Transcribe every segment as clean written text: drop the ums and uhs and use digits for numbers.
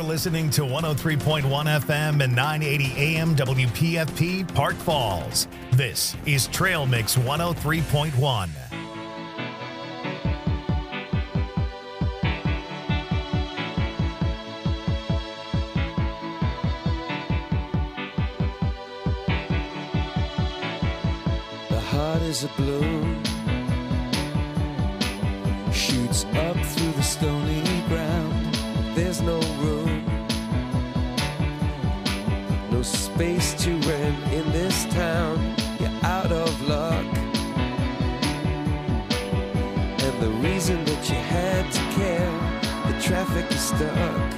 listening to 103.1 FM and 980 AM WPFP Park Falls. This is Trail Mix 103.1. The heart is a bloom, shoots up through the stony ground. There's no room, no space to rent in this town. You're out of luck, and the reason that you had to care, the traffic is stuck,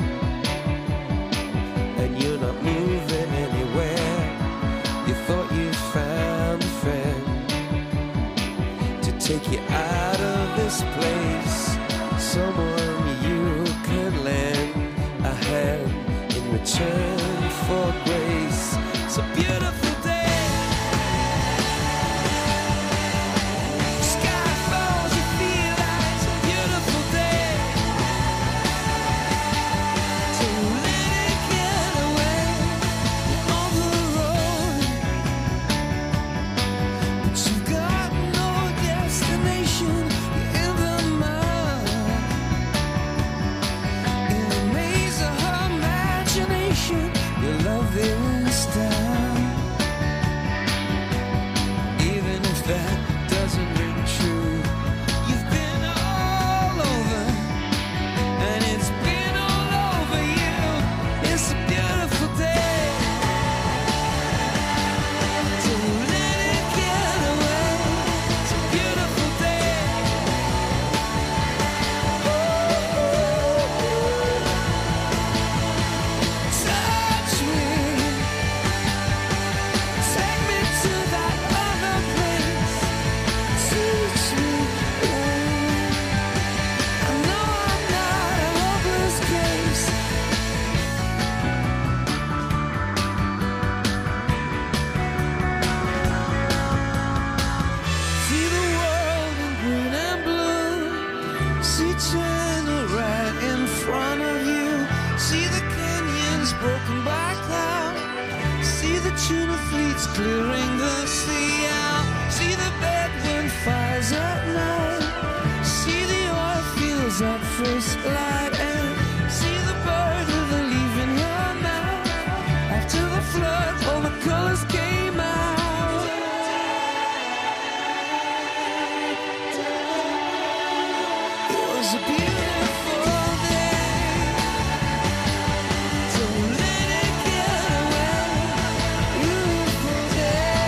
and you're not moving anywhere. You thought you found a friend to take you out of this place, someone you could lend a hand in return for grace. It's a beautiful day. Sky falls, you feel like it's a beautiful day. So let it get away on the road, but you've got no destination. You're in the mud, in the maze of her imagination. You love this town, even if that doesn't ring true. You've been all over, and it's been all over you. It's a beautiful day. So let it get away. It's a beautiful day. Touch me, take me to that other place. Teach me. I know I'm not a hopeless case. See the world in green and blue. See China right in front of you. See the canyons broken by cloud. See the tuna fleets clearing the sea out. See the bedroom fires at night. See the oil fields at first light. And see the bird with a leaf in her mouth. After the flood, all the colors came out. It was a beautiful day. So let it get away. Beautiful day.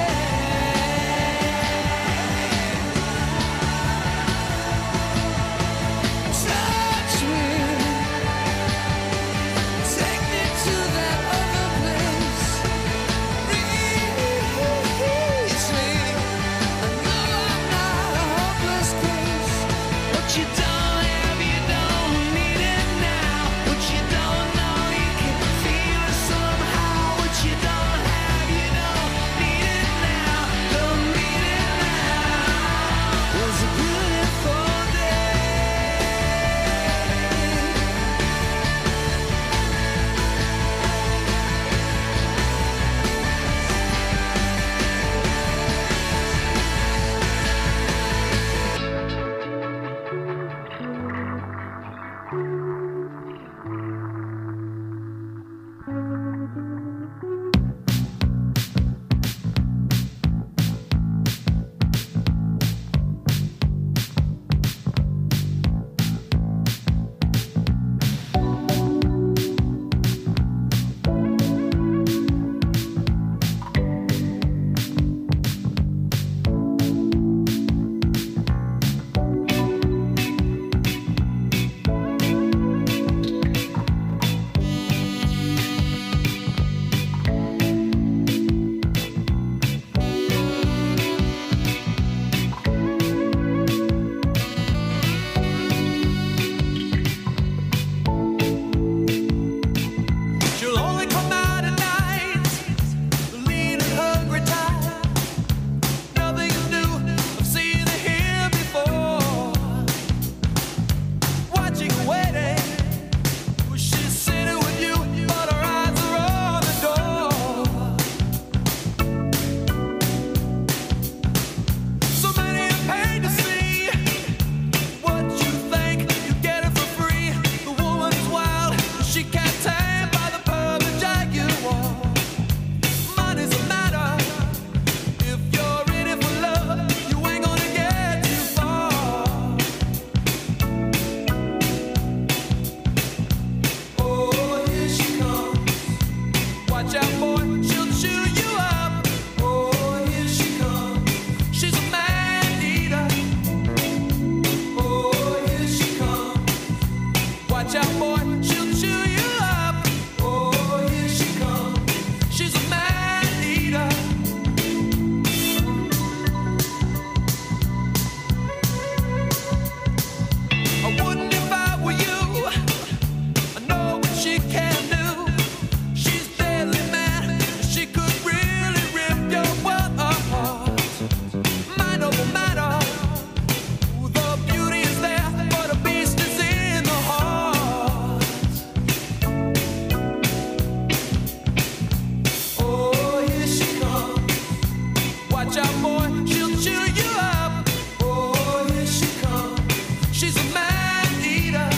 out, boy, she'll chew you up. Oh, here she comes. She's a man eater.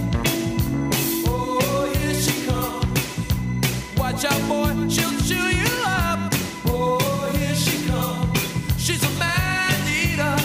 Oh, here she comes. Watch out, boy, she'll chew you up. Oh, here she comes. She's a man eater.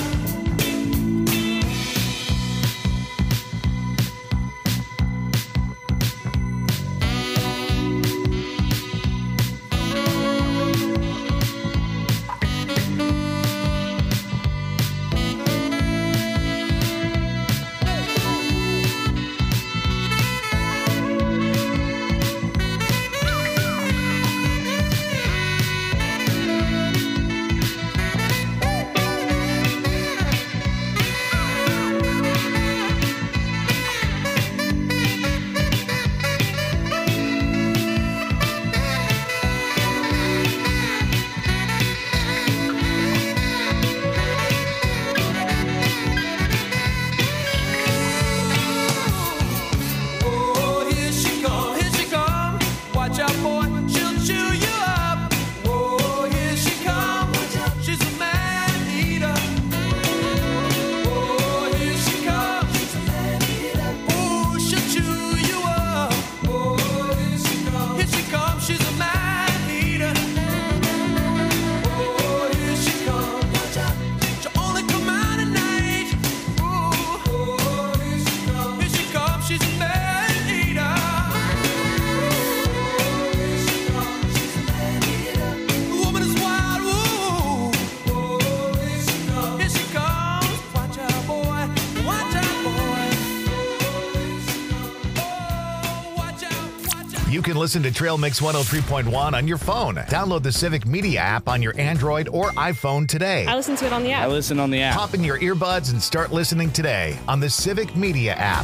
You can listen to Trail Mix 103.1 on your phone. Download the Civic Media app on your Android or iPhone today. I listen to it on the app. I listen on the app. Pop in your earbuds and start listening today on the Civic Media app.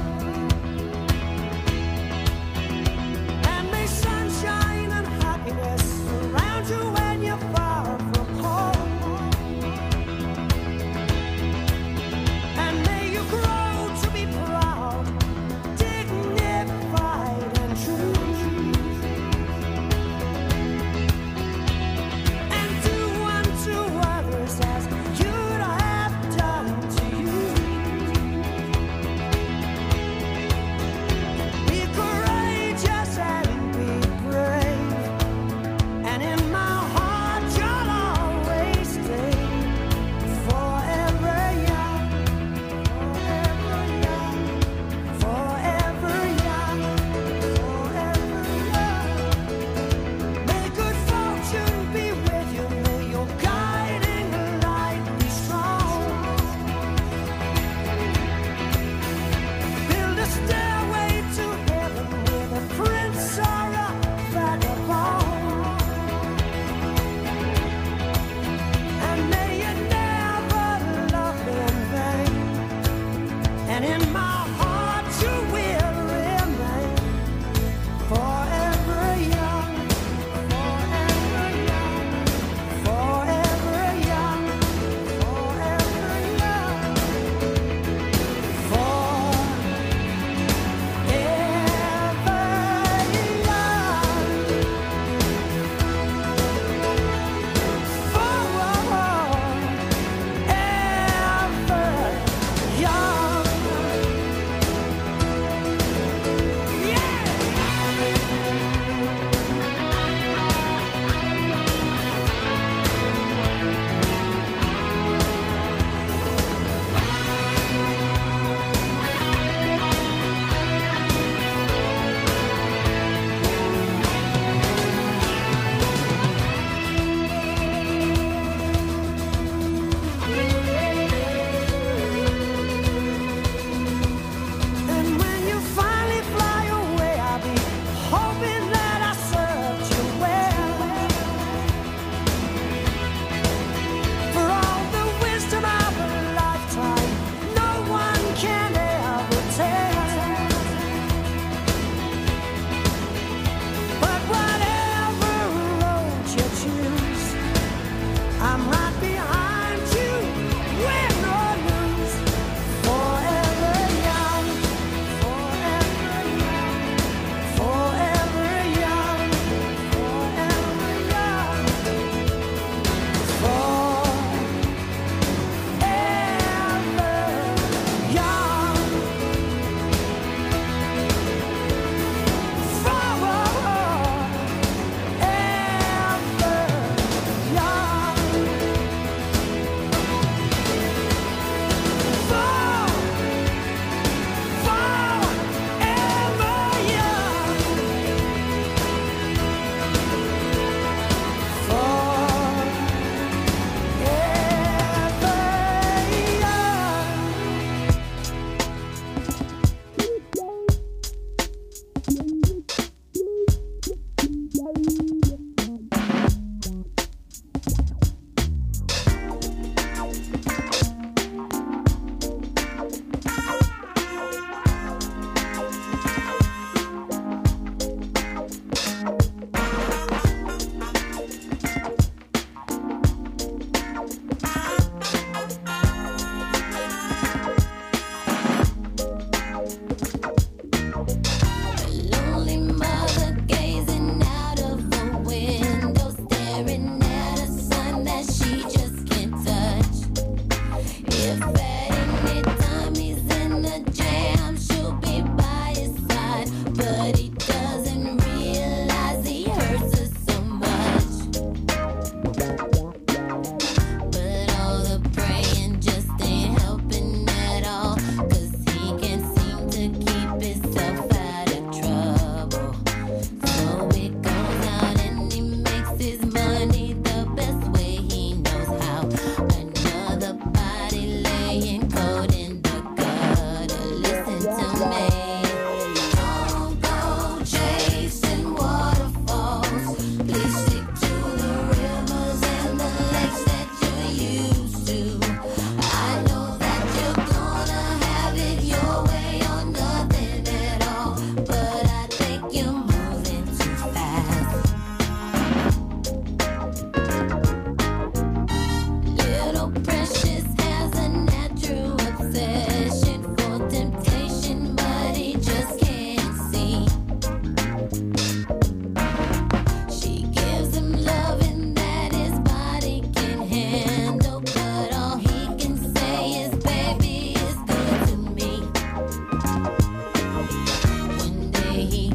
Sunshine and happiness.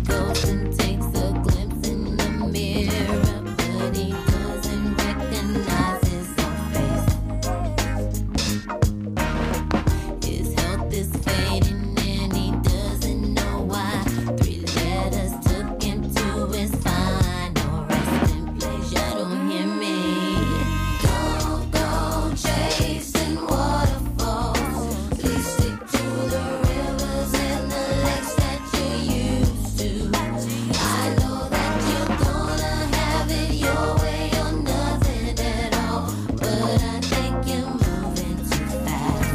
goes and takes a glimpse in the mirror, but he doesn't recognize his own face. His health is fading and he doesn't know why. 3 letters took him to his final resting place. You don't hear me. Don't go chasing waterfalls. Please stick to the rivers and the lakes that you used to. I know that you're gonna have it your way or nothing at all, but I think you're moving too fast.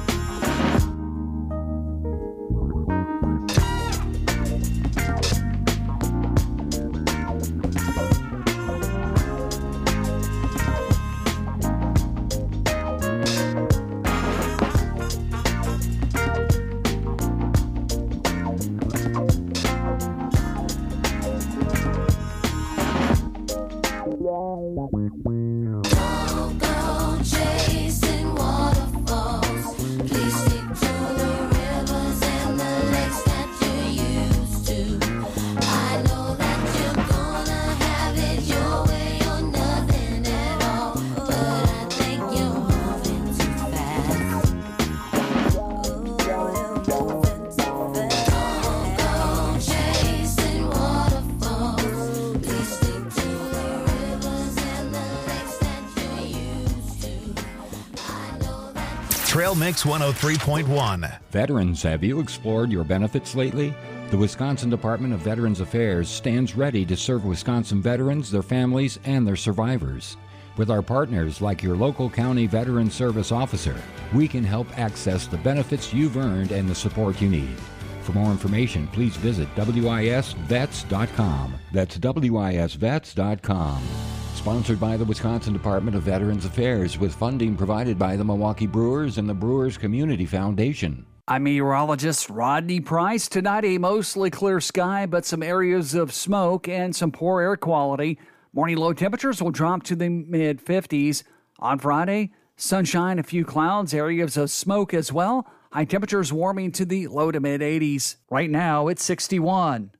Don't go chasing waterfalls. Please stick to the rivers and the lakes that you used to. I know that you're gonna have it your way or nothing at all, but I think you're moving too fast. Don't go chasing waterfalls. Please stick to the rivers and the lakes that you used to. I know that. Trail Mix 103.1. Veterans, have you explored your benefits lately? The Wisconsin Department of Veterans Affairs stands ready to serve Wisconsin veterans, their families, and their survivors. With our partners like your local county veteran service officer, we can help access the benefits you've earned and the support you need. For more information, please visit wisvets.com. That's wisvets.com. Sponsored by the Wisconsin Department of Veterans Affairs with funding provided by the Milwaukee Brewers and the Brewers Community Foundation. I'm meteorologist Rodney Price. Tonight, a mostly clear sky, but some areas of smoke and some poor air quality. Morning low temperatures will drop to the mid-50s. On Friday, sunshine, a few clouds, areas of smoke as well. High temperatures warming to the low to mid-80s. Right now, it's 61.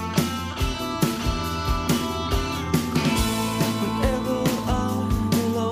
Whenever I'm alone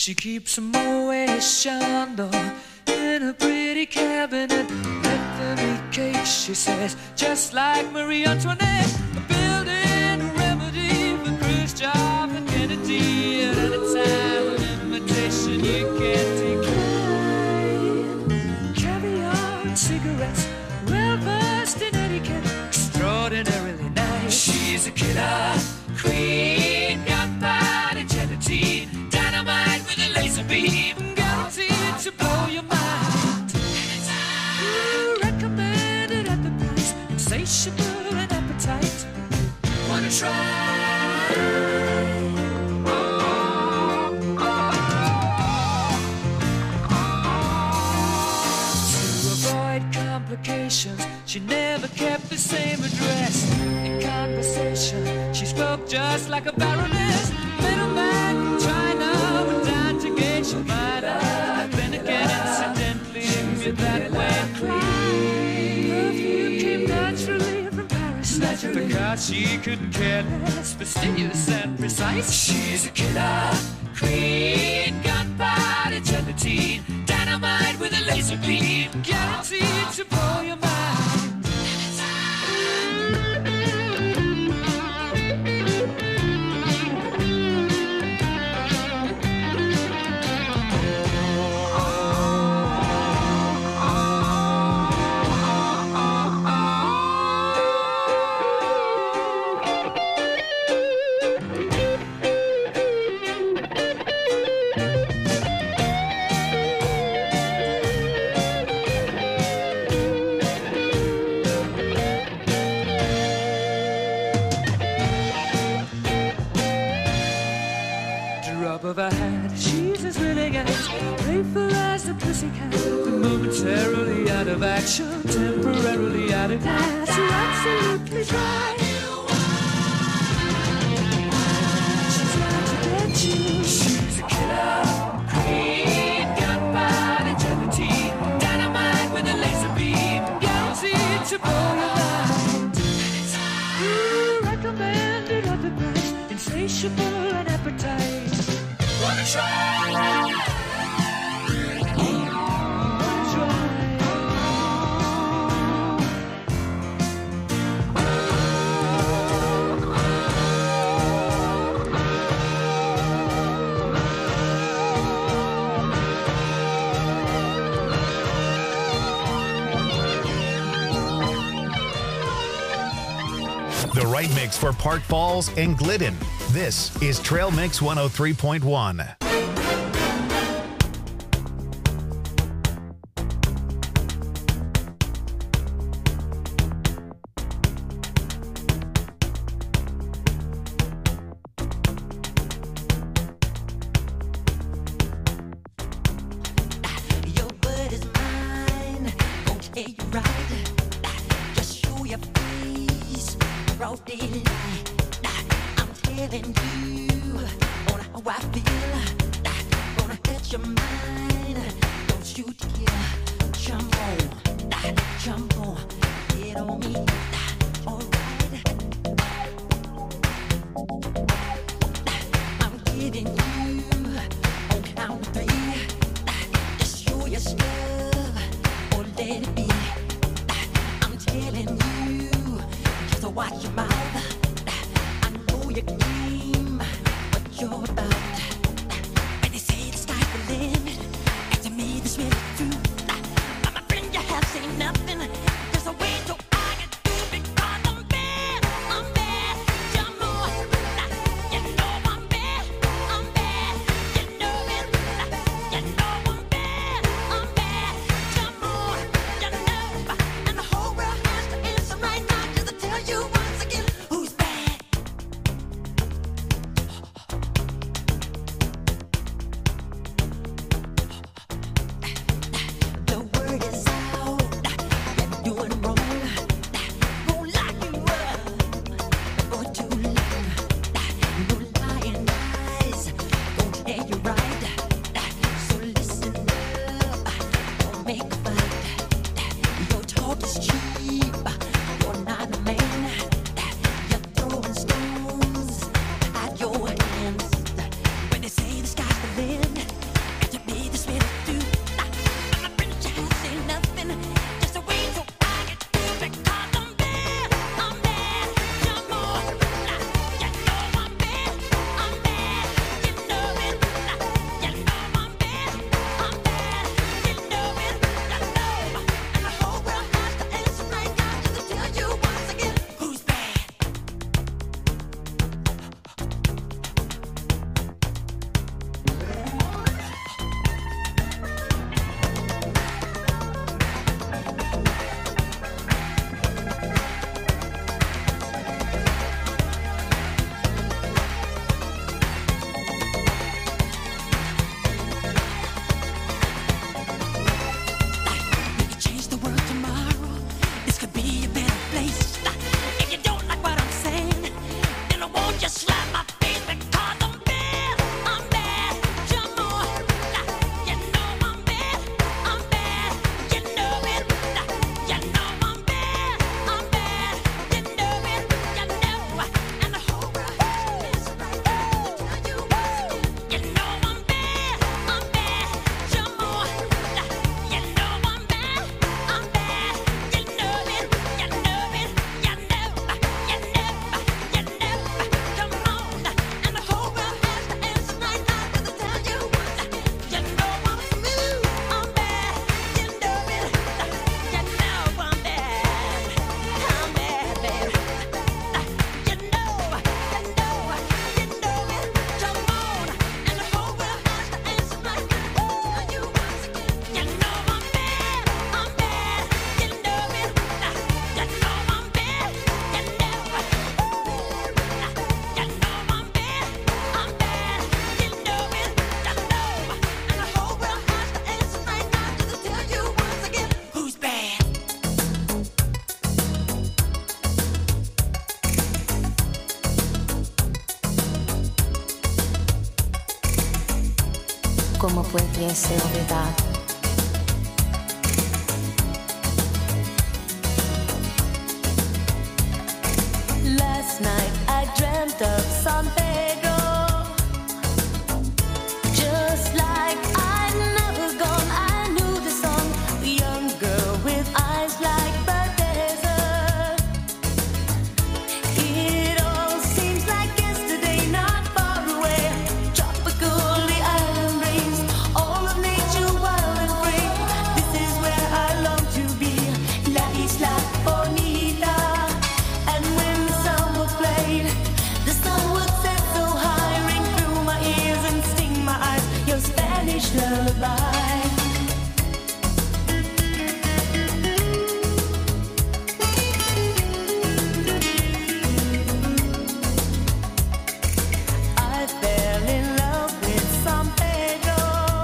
She keeps a Moet Chandon in a pretty cabinet. Let them eat cake, she says, just like Marie Antoinette. Building a remedy for Khrushchev and Kennedy. At any time, an invitation you can't decline. Caviar and cigarettes, well-versed in etiquette, extraordinarily nice. She's a killer queen, gunpowder gelatine, dynamite with a laser beam, guaranteed to blow your mind. Recommended at the price, insatiable and appetite. Wanna try? To avoid complications, she never kept the same address. In conversation, she spoke just like a baroness. Middleman from China went down to Geisha Minor. Then again, incidentally, you're that way clean. Perfume came naturally from Paris. Because she couldn't care less, fastidious and precise. She's a killer queen, gunpowder gelatine, dynamite with a laser beam, guaranteed to blow your mind. Of her hand, she's as willing as playful as the pussycat. Momentarily out of action, temporarily out of gas. You're absolutely dry. She's out to get you. She's a killer queen, gunpowder gelatine, dynamite with a laser beam, guaranteed to blow your mind. Recommended at the price, insatiable and appetite. Wanna try? The right mix for Park Falls and Glidden. This is Trail Mix 103.1. Your word is mine, won't take you right. Just show your face, broad daylight. I'm telling you on how I feel. Gonna catch your mind, don't you dare jump on, get on me. Alright, I'm giving you on count of three. Just show your stuff or let it be. I'm telling you, just watch your mouth. I know you game, what you're about. When they say the sky's the limit, and to me this really true. But my friend, you have seen nothing. There's a way to I can do because I'm bad. Jump on, you know I'm bad. You know it. You know I'm bad. Jump on, you know. And the whole world has to answer right now just to tell you once again. puede ser olvidado. Last night I dreamt of San Pedro, just like I'd never gone. I knew the song, a young girl with eyes like the desert. It all seems like yesterday, not far away. Tropical, the island breeze, all of nature wild and free. This is where I long to be, La Isla Bonita. And when the samba played, the sun would set so high, ring through my ears and sting my eyes, your Spanish lullaby. I fell in love with San Pedro.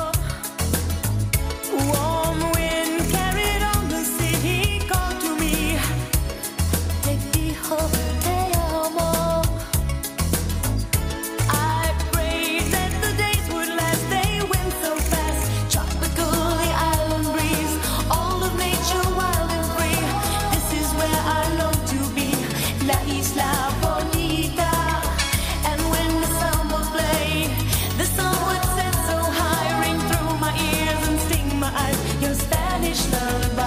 Warm wind carried on the sea. He called to me, te dijo te amo. I prayed that the days would last. They went so fast. Tropical, the island breeze, all of nature wild and free. This is where I long to be, La Isla Bonita. And when the samba played, the sun would set so high, ring through my ears and sting my eyes, your Spanish lullaby.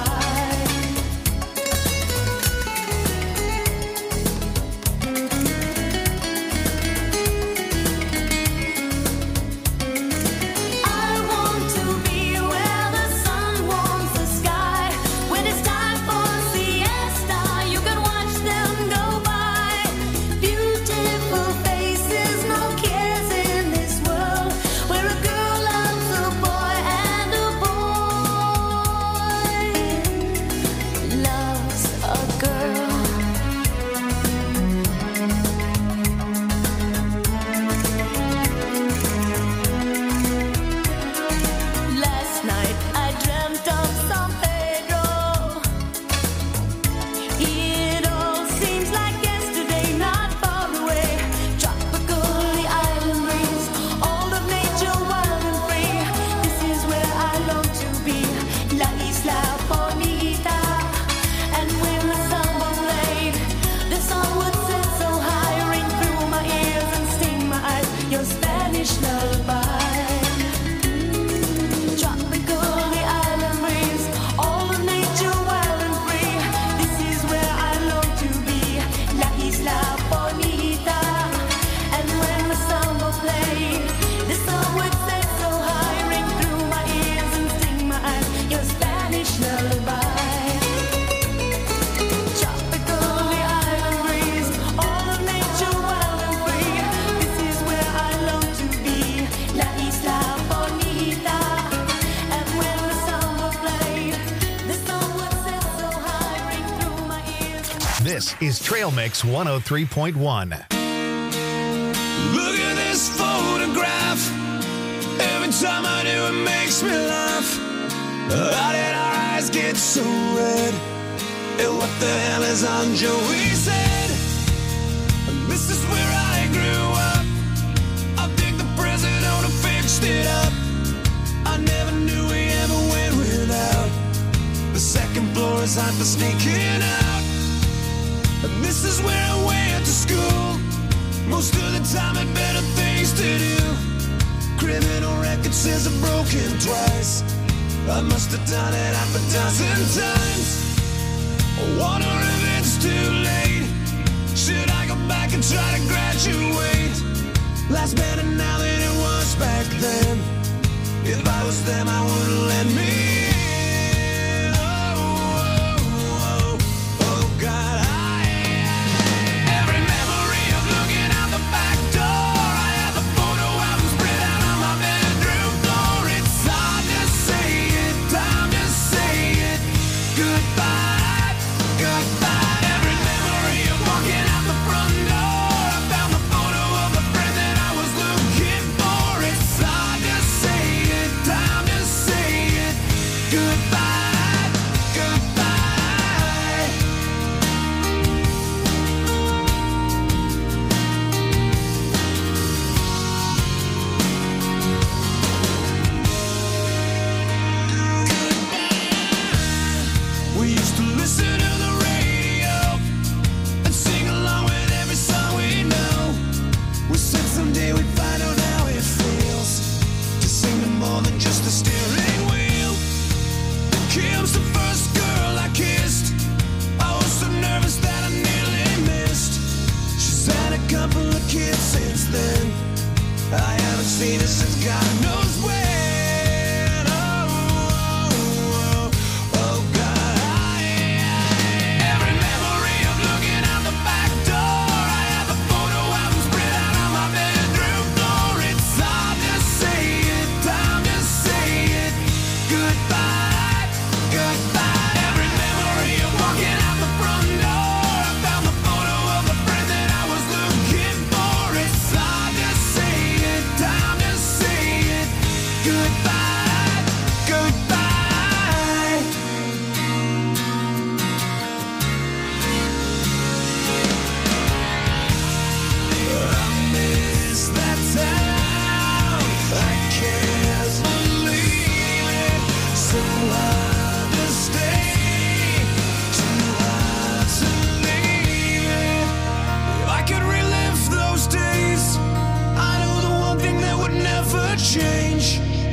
I want to be where the sun warms the sky. When it's time for siesta, you can watch them go by. Beautiful faces, no cares in this world, where a girl loves a boy and a boy loves a girl. Last night I dreamt of San Pedro. It all seems like yesterday, not far away. Tropical, the island breeze, all of nature wild and free. This is where I long to be, La Isla Bonita. And when the samba played, the sun would set so high, ring through my ears and sting my eyes, your Spanish lullaby. Tropical, the island breeze, all of nature wild and free. This is where I long to be, La Isla Bonita. And when the samba played, the sun would set so high, ring through my ears and sting my eyes, your Spanish lullaby. Tropical, the island breeze, all of nature wild and free. This is where I long to be, La Isla Bonita. And when the samba played, the sun would set so high, ring through my ears. This is Trail Mix 103.1. Look at this photograph. Every time I do, it makes me laugh. How did our eyes get so red? And what the hell is on Joey said? This is where I grew up. I think the president fixed it up. I never knew we ever went without. The second floor is hot for sneaking out. And this is where I went to school. Most of the time had better things to do. Criminal record says I've broken twice. I must have done it half a dozen times. I wonder if it's too late. Should I go back and try to graduate? Life's better now than it was back then. If I was them, I wouldn't let me in. Oh, God, every memory of looking out the back door. I have the photo album spread out on my bedroom floor. It's hard to say it, time to say it. Goodbye, goodbye. Every memory of walking out the front door. I found the photo of the friend that I was looking for. It's hard to say it, time to say it. Goodbye, goodbye. used to listen to the radio and sing along with every song we know. We said someday we'd find out how it feels to sing to more than just a steering wheel. Kim's the first girl I kissed. I was so nervous that I nearly missed. She's had a couple of kids since then. I haven't seen her since God knows when. Oh God. Every memory of looking out the back door. I have a photo album spread out on my bedroom floor. It's hard to say it, time to say it. Goodbye, goodbye. Every memory of walking out the front door. I found the photo of the friend that I was looking for. It's hard to say it, time to say it. Goodbye, goodbye. I miss that town. I can't believe it. So hard to stay, too hard to leave it. If I could relive those days, I know the one thing that would never change.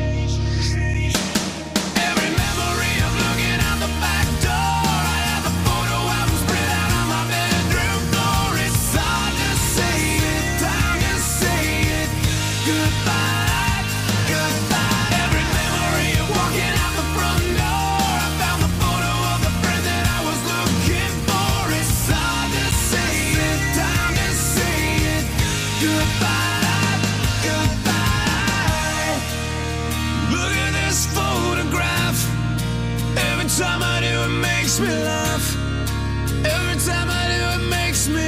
Every memory of looking out the back door. I have the photo album spread out on my bedroom floor. It's hard to say it, time to say it. Goodbye, goodbye. Every memory of walking out the front door. I found the photo of the friend that I was looking for. It's hard to say it, time to say it. Goodbye, goodbye. Look at this photograph. Every time I do, it makes me laugh. Every time I do, it makes me.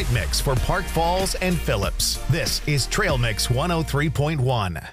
right mix for Park Falls and Phillips. This is Trail Mix 103.1.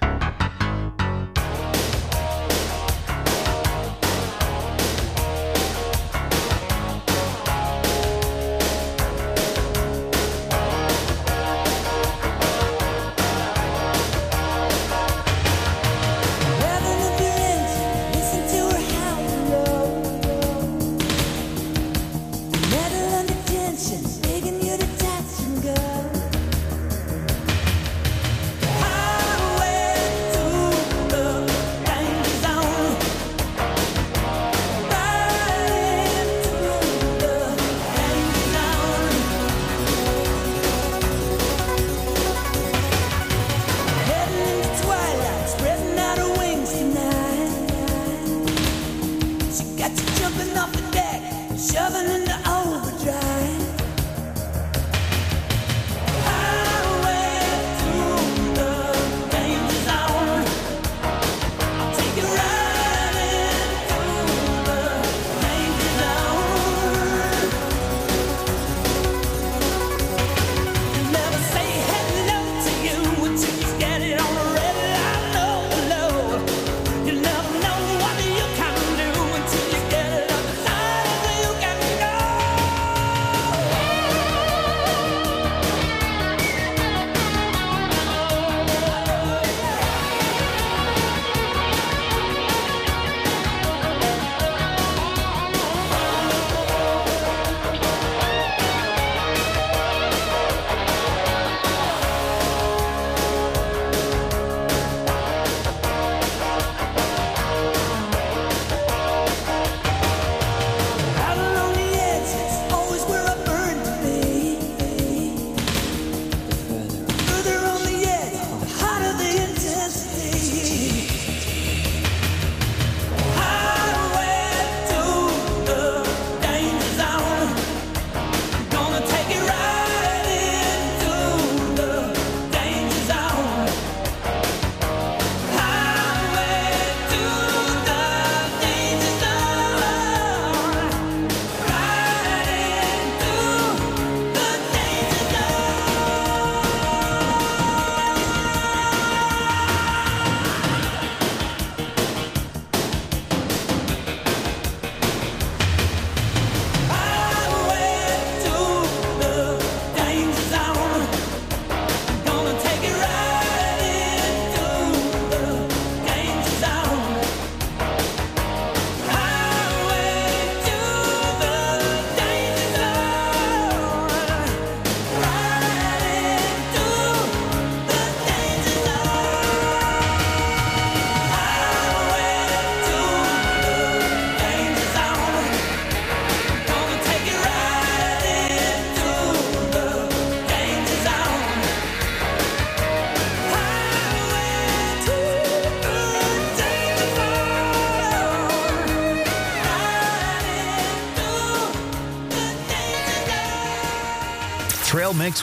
Trail Mix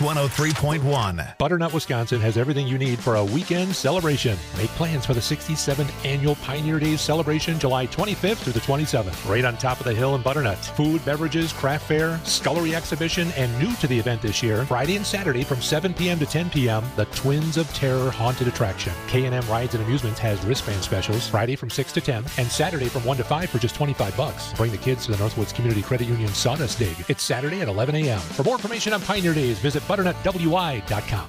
103.1. Butternut, Wisconsin has everything you need for a weekend celebration. Make plans for the 67th Annual Pioneer Days celebration, July 25th through the 27th. Right on top of the hill in Butternut. Food, beverages, craft fair, scullery exhibition, and new to the event this year, Friday and Saturday from 7 p.m. to 10 p.m., the Twins of Terror Haunted Attraction. K&M Rides and Amusements has wristband specials, Friday from 6 to 10, and Saturday from 1 to 5 for just $25. Bring the kids to the Northwoods Community Credit Union Sawdust Dig. It's Saturday at 11 a.m. For more information on Pioneer Days, visit butternutwi.com.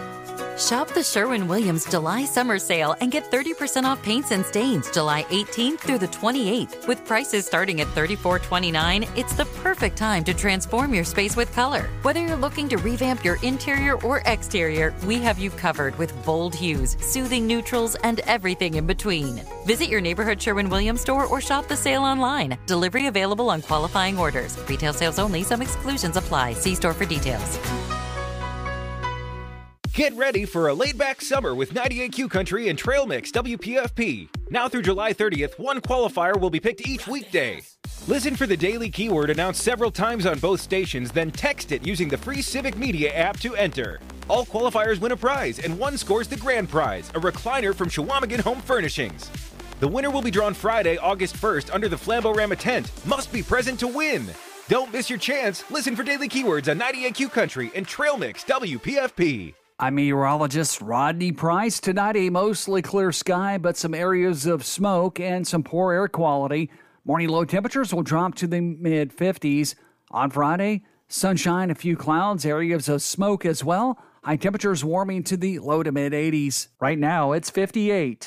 Shop the Sherwin-Williams July Summer Sale and get 30% off paints and stains July 18th through the 28th. With prices starting at $34.29, it's the perfect time to transform your space with color. Whether you're looking to revamp your interior or exterior, we have you covered with bold hues, soothing neutrals, and everything in between. Visit your neighborhood Sherwin-Williams store or shop the sale online. Delivery available on qualifying orders. Retail sales only. Some exclusions apply. See store for details. Get ready for a laid-back summer with 98Q Country and Trail Mix WPFP. Now through July 30th, one qualifier will be picked each weekday. Listen for the daily keyword announced several times on both stations, then text it using the free Civic Media app to enter. All qualifiers win a prize, and one scores the grand prize, a recliner from Chequamegon Home Furnishings. The winner will be drawn Friday, August 1st under the Flambeau-Rama tent. Must be present to win. Don't miss your chance. Listen for Daily Keywords on 98Q Country and Trail Mix WPFP. I'm meteorologist Rodney Price. Tonight, a mostly clear sky, but some areas of smoke and some poor air quality. Morning low temperatures will drop to the mid-50s. On Friday, sunshine, a few clouds, areas of smoke as well. High temperatures warming to the low to mid-80s. Right now, it's 58.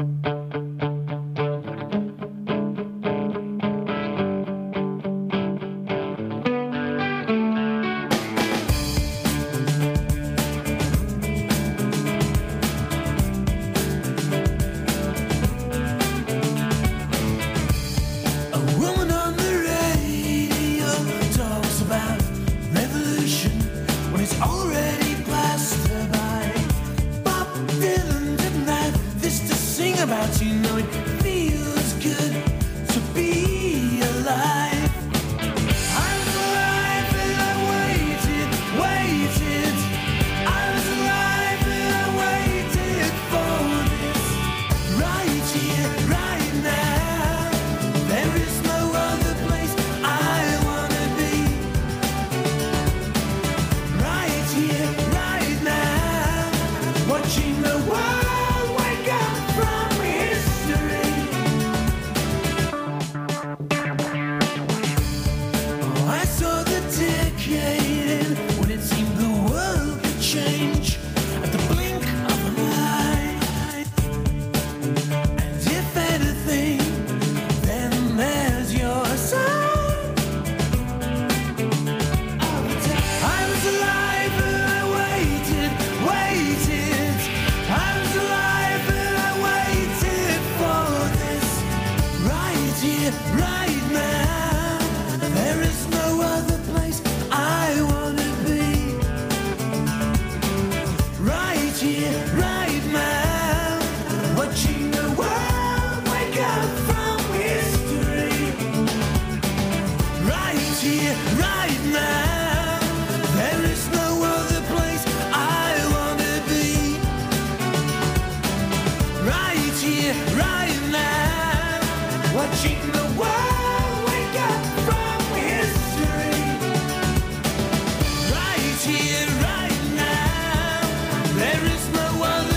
About you know it feels good to be alive. I was alive and I waited. I was alive and I waited for this. Right here, right now. There is no other place I wanna be. Right here, right now. Watching the world wake up from history. Oh, I saw the decade end when it seemed the world could change at the blink of an eye. And if anything, then there's your sign. I was alive and I waited. I was alive and I waited for this. Right here, right now. There is no other place I wanna be. Right here, right now. Watching the world wake up from history. Right here, right now. There is no other place I wanna be. Right here, right now. Watching the world wake up from history. Right here, right now. There is no other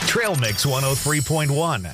Trail Mix 103.1.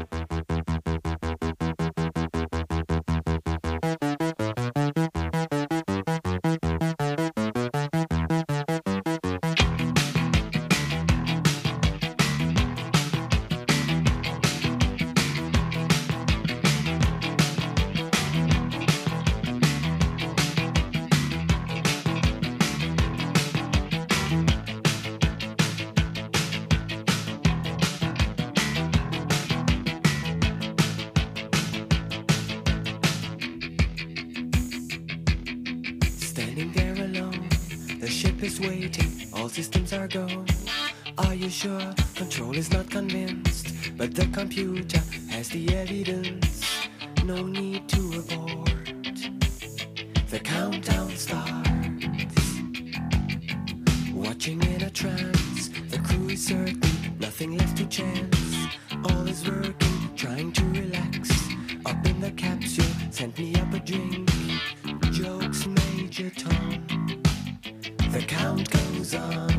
Standing there alone, the ship is waiting, all systems are go. Are you sure? Control is not convinced, but the computer has the evidence. No need to abort. The countdown starts. Watching in a trance, the crew is certain, nothing left to chance. All is working, trying to relax. Up in the capsule, sent me up a drink. Jokes, Major Tom. The count goes on.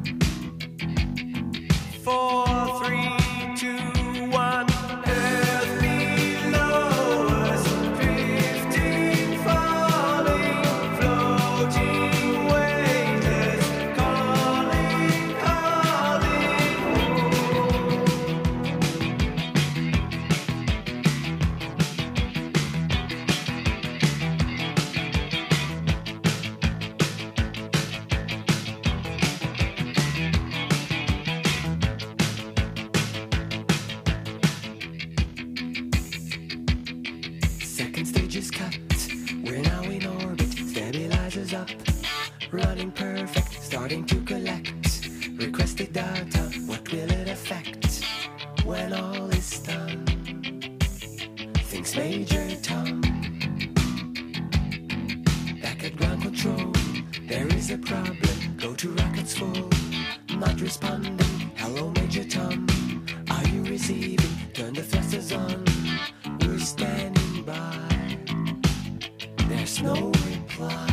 4, 3, 2, 1. Earth below us, drifting, falling, floating, weightless, calling, calling home. Second stage is cut. We're now in orbit. Stabilizers up. Running perfect. Starting to collect. Requested data. What will it affect when all is done? Thinks Major Tom. Back at ground control. There is a problem. Go to rockets full. Not responding. Hello, Major Tom. Are you receiving? Turn the thrusters on. We're standing by. There's no reply.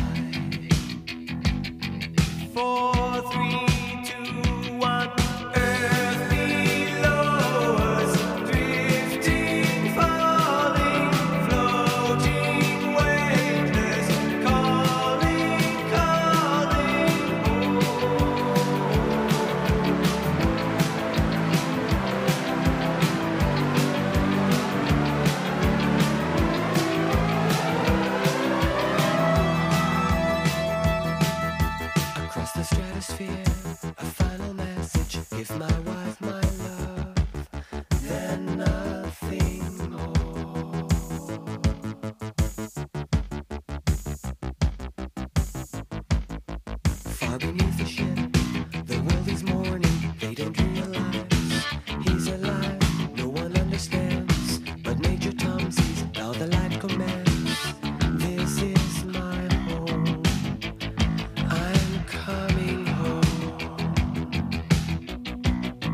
4, 3, 2, 1. Earth below us, drifting, falling, floating, weightless, calling, calling home. Across the stratosphere, a final message. Give my wife my love, then nothing more. Far beneath the ship, the world is mourning. They don't realize he's alive. No one understands, but Major Tom sees how the light commands. This is my home. I'm coming home.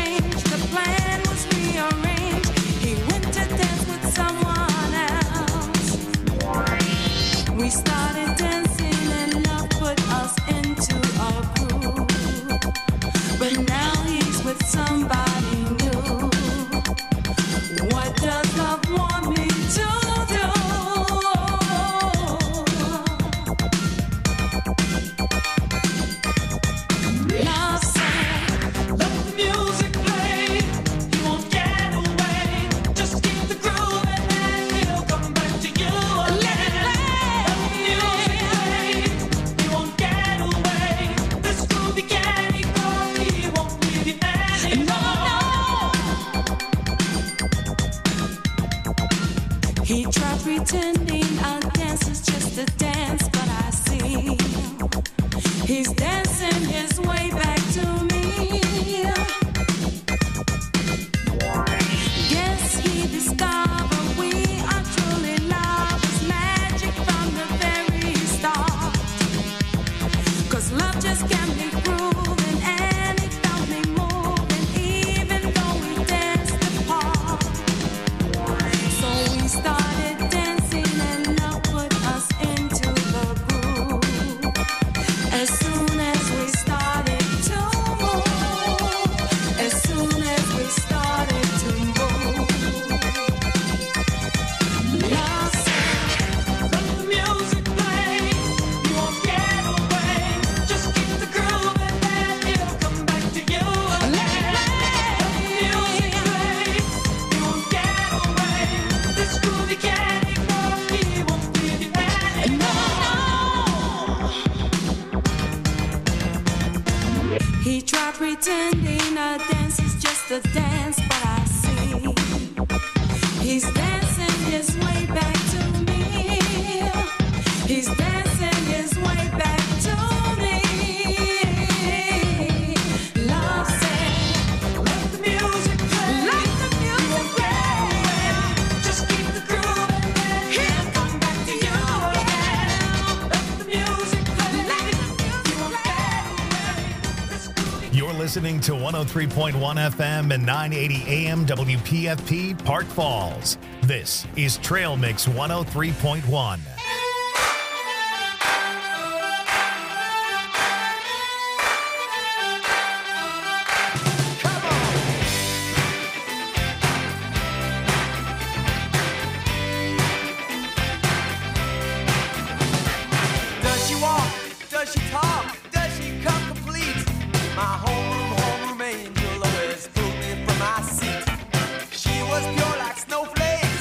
changed, the plan was rearranged. He went to dance with someone else. We started dancing and love put us into a groove. But now he's with somebody new. What does love want me to do? Love said, let the music play. He won't get away. Just keep the groove and then he'll come back to you again. Let the music play. He won't get away. This groovy candy girl, he won't leave you anymore. He tried pretending our dance is just a dance, but I see he's dancing his way back to me. Guess he discovered we are truly love was magic from the very start. 'Cause love just can't be proven, and it got me moving, even though we danced apart. So we started dancing and love put us into the groove. As soon as we started to move, as soon as we started to move, love said, let the music play. You won't get away. Just keep the groove and then he'll come back to you again. Let the music play. You won't get away. This groovy candy girl, he won't leave you anymore. He tried pretending a dance is just a dance, but I see he's dancing his way back to me. He's dancing his way back to me. Love said, let the music play. Let the music play. Just keep the groove and then he'll come back to you again. Let the music play. You won't get away. This groovy You're listening to 103.1 FM and 980 AM WPFP Park Falls. This is Trail Mix 103.1. Does she walk? Does she talk? Does she come complete? My homeroom angel always pulled me from my seat. She was pure like snowflakes.